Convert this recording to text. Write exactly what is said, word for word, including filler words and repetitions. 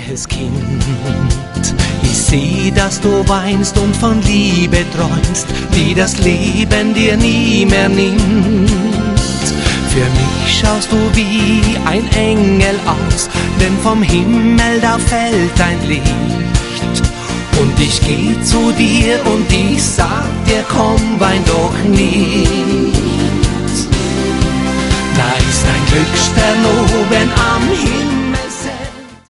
liebes Kind, ich seh, dass du weinst und von Liebe träumst, die das Leben dir nie mehr nimmt. Für mich schaust du wie ein Engel aus, denn vom Himmel da fällt ein Licht. Und ich geh zu dir und ich sag dir, komm, wein doch nicht. Da ist ein Glücksstern oben am Himmel,